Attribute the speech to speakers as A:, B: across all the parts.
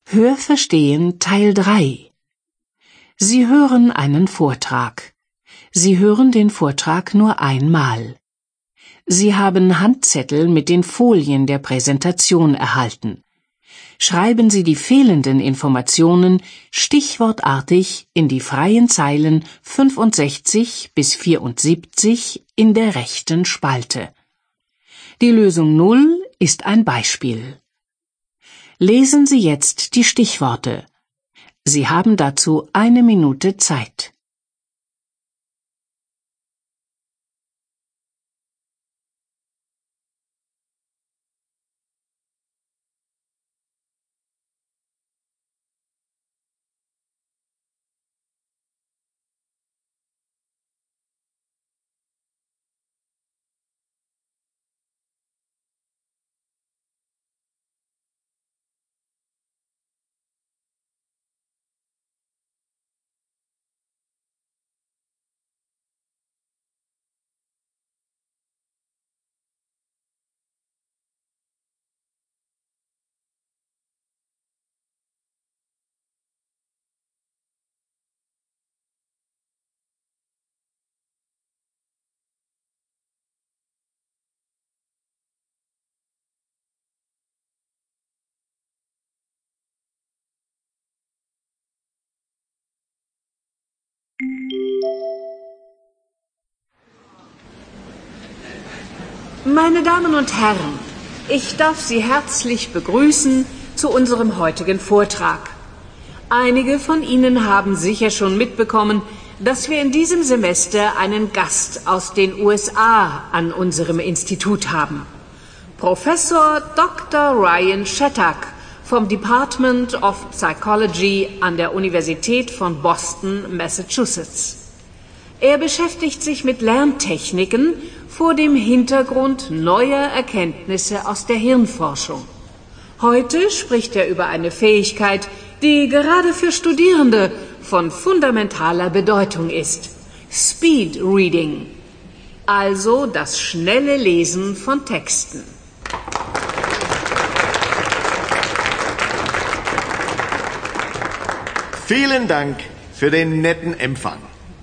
A: Hörverstehen Teil 3. Sie hören einen Vortrag. Sie hören den Vortrag nur einmal. Sie haben Handzettel mit den Folien der Präsentation erhalten. Schreiben Sie die fehlenden Informationen stichwortartig in die freien Zeilen 65 bis 74 in der rechten Spalte. Die Lösung 0 ist ein Beispiel. Lesen Sie jetzt die Stichworte. Sie haben dazu 1 Minute Zeit.
B: Meine Damen und Herren, ich darf Sie herzlich begrüßen zu unserem heutigen Vortrag. Einige von Ihnen haben sicher schon mitbekommen, dass wir in diesem Semester einen Gast aus den USA an unserem Institut haben. Professor Dr. Ryan Shattuck vom Department of Psychology an der Universität von Boston, Massachusetts. Er beschäftigt sich mit Lerntechniken vor dem Hintergrund neuer Erkenntnisse aus der Hirnforschung. Heute spricht er über eine Fähigkeit, die gerade für Studierende von fundamentaler Bedeutung ist: Speed Reading, also das schnelle Lesen von Texten.
C: Vielen Dank für den netten Empfang.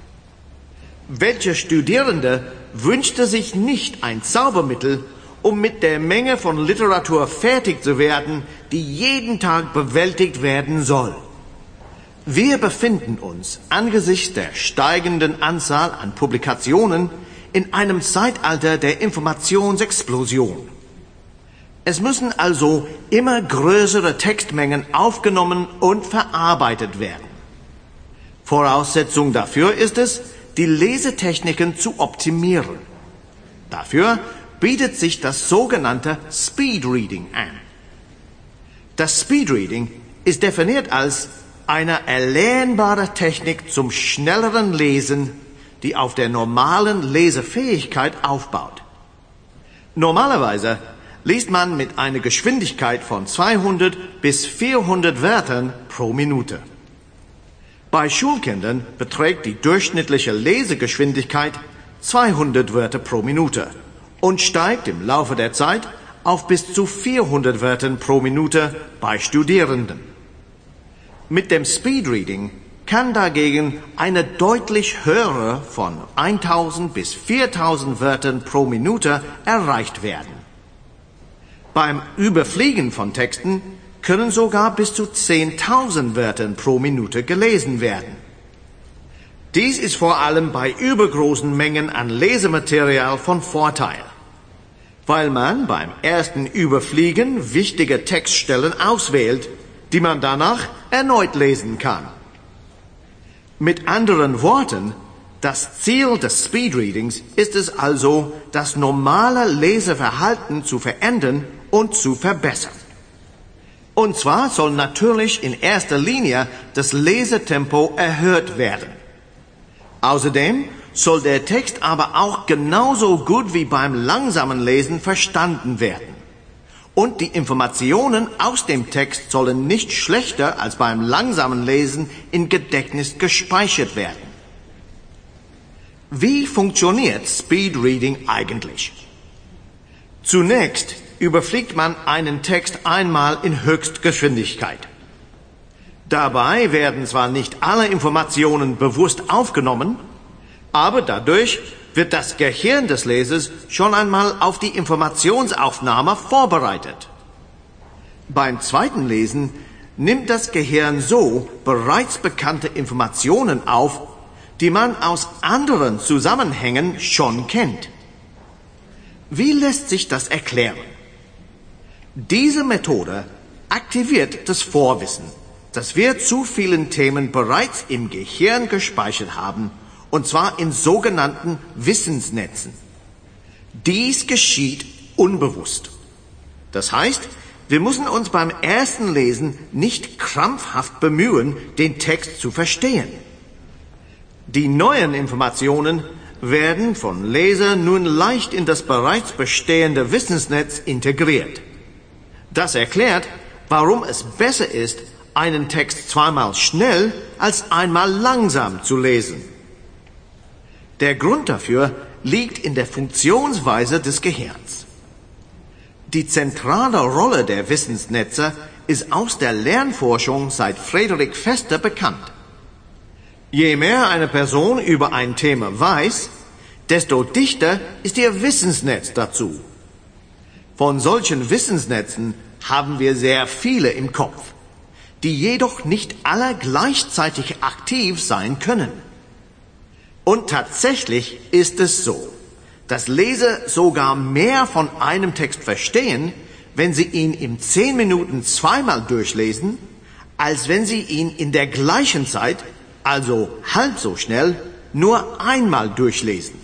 C: Welcher Studierende wünschte sich nicht ein Zaubermittel, um mit der Menge von Literatur fertig zu werden, die jeden Tag bewältigt werden soll? Wir befinden uns angesichts der steigenden Anzahl an Publikationen in einem Zeitalter der Informationsexplosion. Es müssen also immer größere Textmengen aufgenommen und verarbeitet werden. Voraussetzung dafür ist es, die Lesetechniken zu optimieren. Dafür bietet sich das sogenannte Speed Reading an. Das Speed Reading ist definiert als eine erlernbare Technik zum schnelleren Lesen, die auf der normalen Lesefähigkeit aufbaut. Normalerweise liest man mit einer Geschwindigkeit von 200 bis 400 Wörtern pro Minute. Bei Schulkindern beträgt die durchschnittliche Lesegeschwindigkeit 200 Wörter pro Minute und steigt im Laufe der Zeit auf bis zu 400 Wörtern pro Minute bei Studierenden. Mit dem Speedreading kann dagegen eine deutlich höhere von 1000 bis 4000 Wörtern pro Minute erreicht werden. Beim Überfliegen von Texten können sogar bis zu 10.000 Wörtern pro Minute gelesen werden. Dies ist vor allem bei übergroßen Mengen an Lesematerial von Vorteil, weil man beim ersten Überfliegen wichtige Textstellen auswählt, die man danach erneut lesen kann. Mit anderen Worten, das Ziel des Speedreadings ist es also, das normale Leseverhalten zu verändern und zu verbessern. Und zwar soll natürlich in erster Linie das Lesetempo erhöht werden. Außerdem soll der Text aber auch genauso gut wie beim langsamen Lesen verstanden werden. Und die Informationen aus dem Text sollen nicht schlechter als beim langsamen Lesen im Gedächtnis gespeichert werden. Wie funktioniert Speed Reading eigentlich? Zunächst überfliegt man einen Text einmal in Höchstgeschwindigkeit. Dabei werden zwar nicht alle Informationen bewusst aufgenommen, aber dadurch wird das Gehirn des Lesers schon einmal auf die Informationsaufnahme vorbereitet. Beim zweiten Lesen nimmt das Gehirn so bereits bekannte Informationen auf, die man aus anderen Zusammenhängen schon kennt. Wie lässt sich das erklären? Diese Methode aktiviert das Vorwissen, das wir zu vielen Themen bereits im Gehirn gespeichert haben, und zwar in sogenannten Wissensnetzen. Dies geschieht unbewusst. Das heißt, wir müssen uns beim ersten Lesen nicht krampfhaft bemühen, den Text zu verstehen. Die neuen Informationen werden von Leser nun leicht in das bereits bestehende Wissensnetz integriert. Das erklärt, warum es besser ist, einen Text zweimal schnell als einmal langsam zu lesen. Der Grund dafür liegt in der Funktionsweise des Gehirns. Die zentrale Rolle der Wissensnetze ist aus der Lernforschung seit Friedrich Vester bekannt. Je mehr eine Person über ein Thema weiß, desto dichter ist ihr Wissensnetz dazu. Von solchen Wissensnetzen haben wir sehr viele im Kopf, die jedoch nicht alle gleichzeitig aktiv sein können. Und tatsächlich ist es so, dass Leser sogar mehr von einem Text verstehen, wenn sie ihn in 10 Minuten zweimal durchlesen, als wenn sie ihn in der gleichen Zeit, also halb so schnell, nur einmal durchlesen.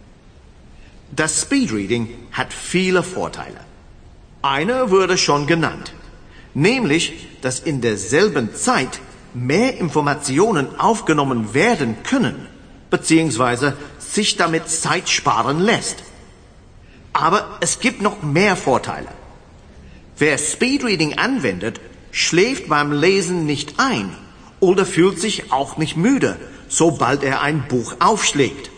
C: Das Speedreading hat viele Vorteile. Einer wurde schon genannt, nämlich, dass in derselben Zeit mehr Informationen aufgenommen werden können, beziehungsweise sich damit Zeit sparen lässt. Aber es gibt noch mehr Vorteile. Wer Speedreading anwendet, schläft beim Lesen nicht ein oder fühlt sich auch nicht müde, sobald er ein Buch aufschlägt.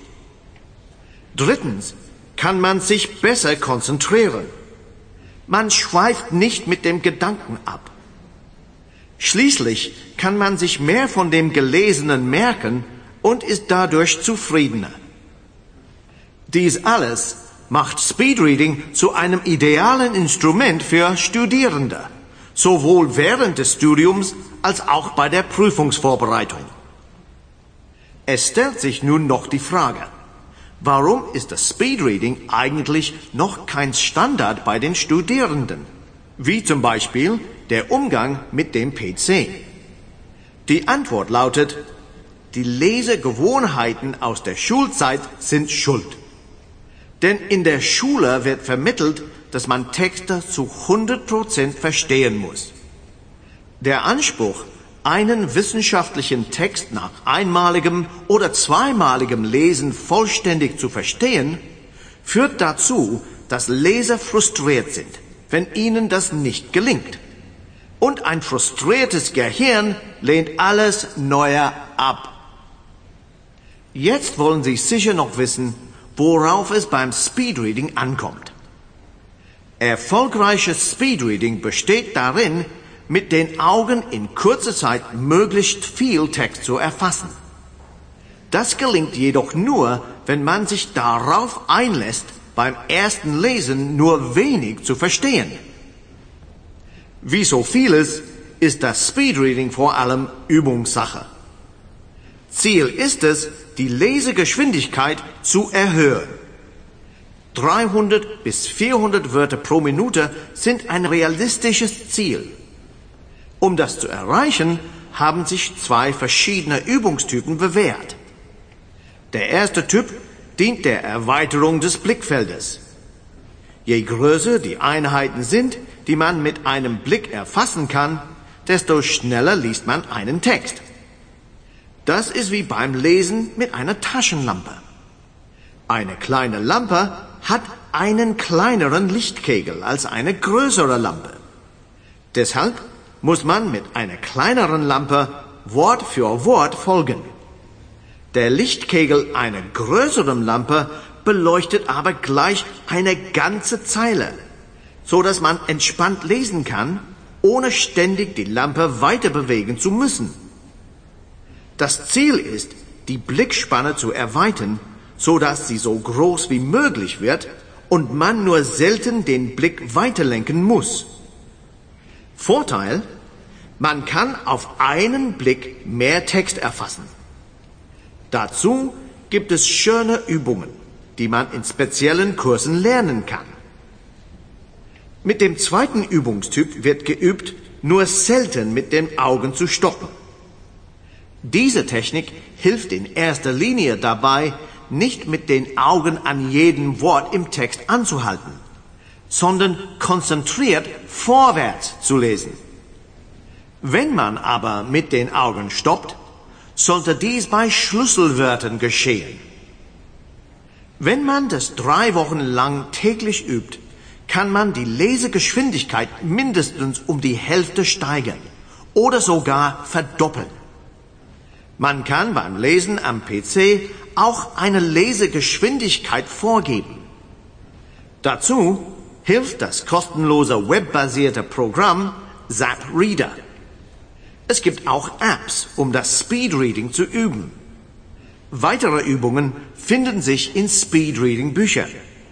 C: Drittens kann man sich besser konzentrieren. Man schweift nicht mit dem Gedanken ab. Schließlich kann man sich mehr von dem Gelesenen merken und ist dadurch zufriedener. Dies alles macht Speedreading zu einem idealen Instrument für Studierende, sowohl während des Studiums als auch bei der Prüfungsvorbereitung. Es stellt sich nun noch die Frage, warum ist das Speedreading eigentlich noch kein Standard bei den Studierenden, wie zum Beispiel der Umgang mit dem PC? Die Antwort lautet: Die Lesegewohnheiten aus der Schulzeit sind schuld. Denn in der Schule wird vermittelt, dass man Texte zu 100% verstehen muss. Der Anspruch, einen wissenschaftlichen Text nach einmaligem oder zweimaligem Lesen vollständig zu verstehen, führt dazu, dass Leser frustriert sind, wenn ihnen das nicht gelingt. Und ein frustriertes Gehirn lehnt alles Neue ab. Jetzt wollen Sie sicher noch wissen, worauf es beim Speedreading ankommt. Erfolgreiches Speedreading besteht darin, mit den Augen in kurzer Zeit möglichst viel Text zu erfassen. Das gelingt jedoch nur, wenn man sich darauf einlässt, beim ersten Lesen nur wenig zu verstehen. Wie so vieles ist das Speedreading vor allem Übungssache. Ziel ist es, die Lesegeschwindigkeit zu erhöhen. 300 bis 400 Wörter pro Minute sind ein realistisches Ziel. Um das zu erreichen, haben sich 2 verschiedene Übungstypen bewährt. Der erste Typ dient der Erweiterung des Blickfeldes. Je größer die Einheiten sind, die man mit einem Blick erfassen kann, desto schneller liest man einen Text. Das ist wie beim Lesen mit einer Taschenlampe. Eine kleine Lampe hat einen kleineren Lichtkegel als eine größere Lampe. Deshalb muss man mit einer kleineren Lampe Wort für Wort folgen. Der Lichtkegel einer größeren Lampe beleuchtet aber gleich eine ganze Zeile, so dass man entspannt lesen kann ohne ständig die Lampe weiter bewegen zu müssen. Das Ziel ist, die Blickspanne zu erweitern, so dass sie so groß wie möglich wird und man nur selten den Blick weiterlenken muss. Vorteil: Man kann auf einen Blick mehr Text erfassen. Dazu gibt es schöne Übungen, die man in speziellen Kursen lernen kann. Mit dem zweiten Übungstyp wird geübt, nur selten mit den Augen zu stoppen. Diese Technik hilft in erster Linie dabei, nicht mit den Augen an jedem Wort im Text anzuhalten, sondern konzentriert vorwärts zu lesen. Wenn man aber mit den Augen stoppt, sollte dies bei Schlüsselwörtern geschehen. Wenn man das 3 Wochen lang täglich übt, kann man die Lesegeschwindigkeit mindestens um die Hälfte steigern oder sogar verdoppeln. Man kann beim Lesen am PC auch eine Lesegeschwindigkeit vorgeben. Dazu hilft das kostenlose webbasierte Programm ZapReader. Es gibt auch Apps, um das Speedreading zu üben. Weitere Übungen finden sich in Speedreading-Büchern.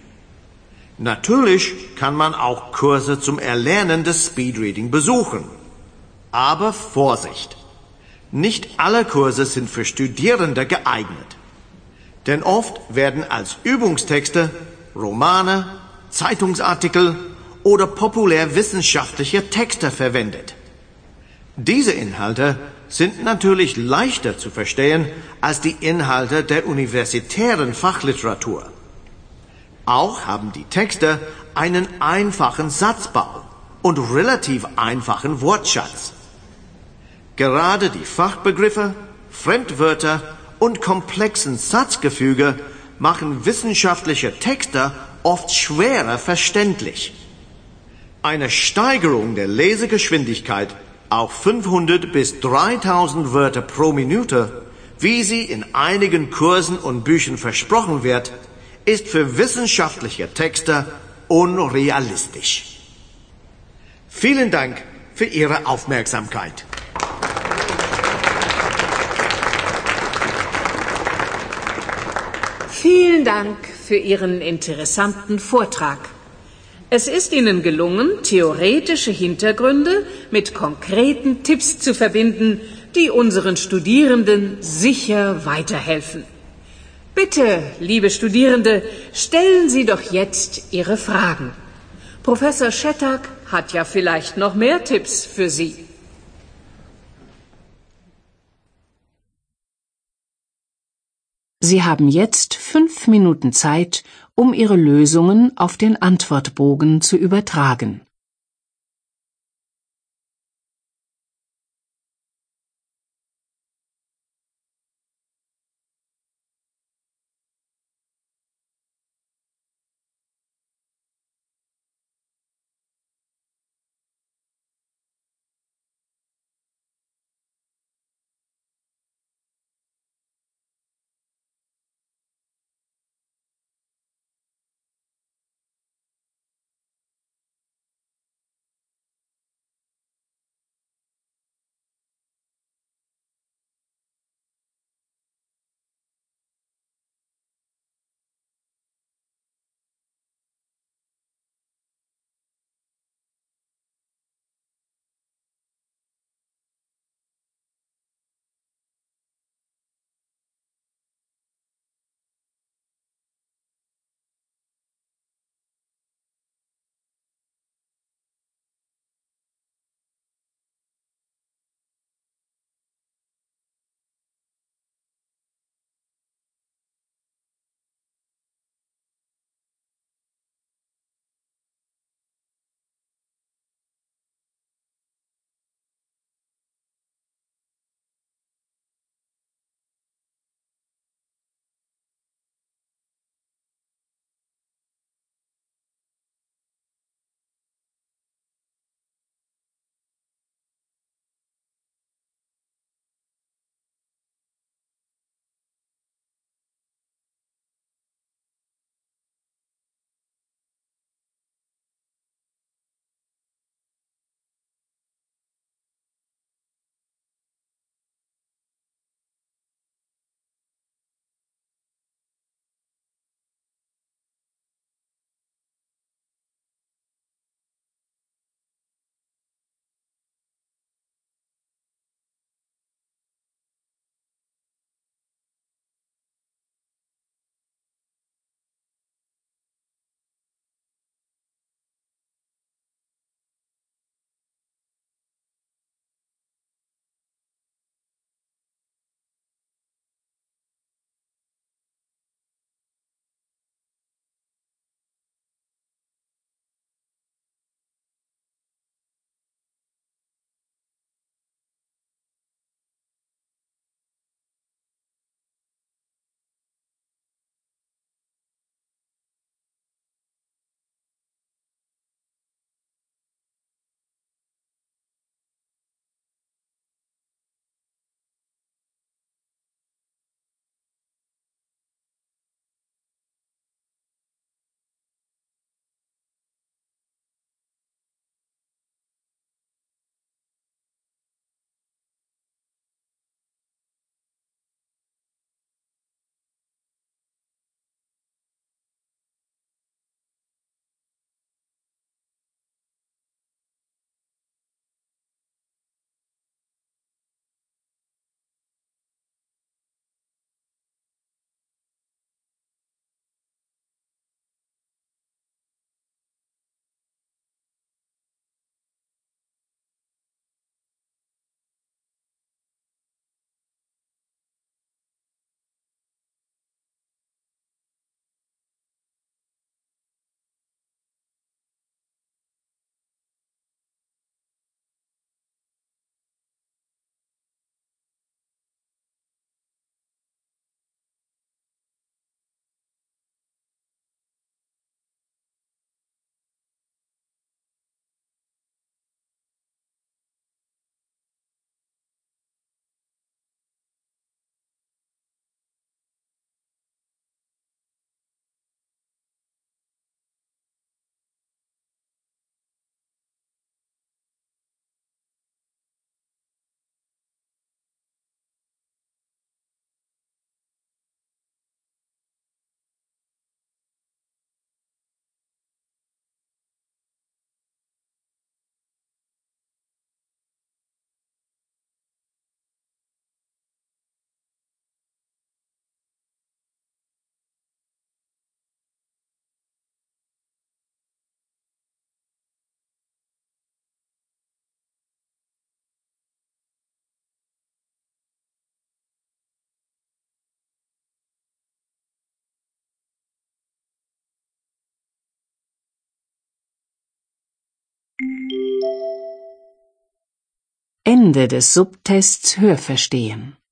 C: Natürlich kann man auch Kurse zum Erlernen des Speedreading besuchen. Aber Vorsicht! Nicht alle Kurse sind für Studierende geeignet. Denn oft werden als Übungstexte Romane, Zeitungsartikel oder populärwissenschaftliche Texte verwendet. Diese Inhalte sind natürlich leichter zu verstehen als die Inhalte der universitären Fachliteratur. Auch haben die Texte einen einfachen Satzbau und relativ einfachen Wortschatz. Gerade die Fachbegriffe, Fremdwörter und komplexen Satzgefüge machen wissenschaftliche Texte oft schwerer verständlich. Eine Steigerung der Lesegeschwindigkeit auf 500 bis 3000 Wörter pro Minute, wie sie in einigen Kursen und Büchern versprochen wird, ist für wissenschaftliche Texte unrealistisch. Vielen Dank für Ihre Aufmerksamkeit.
B: Vielen Dank für Ihren interessanten Vortrag. Es ist Ihnen gelungen, theoretische Hintergründe mit konkreten Tipps zu verbinden, die unseren Studierenden sicher weiterhelfen. Bitte, liebe Studierende, stellen Sie doch jetzt Ihre Fragen. Professor Shattuck hat ja vielleicht noch mehr Tipps für Sie.
A: Sie haben jetzt 5 Minuten Zeit, um Ihre Lösungen auf den Antwortbogen zu übertragen. Ende des Subtests Hörverstehen.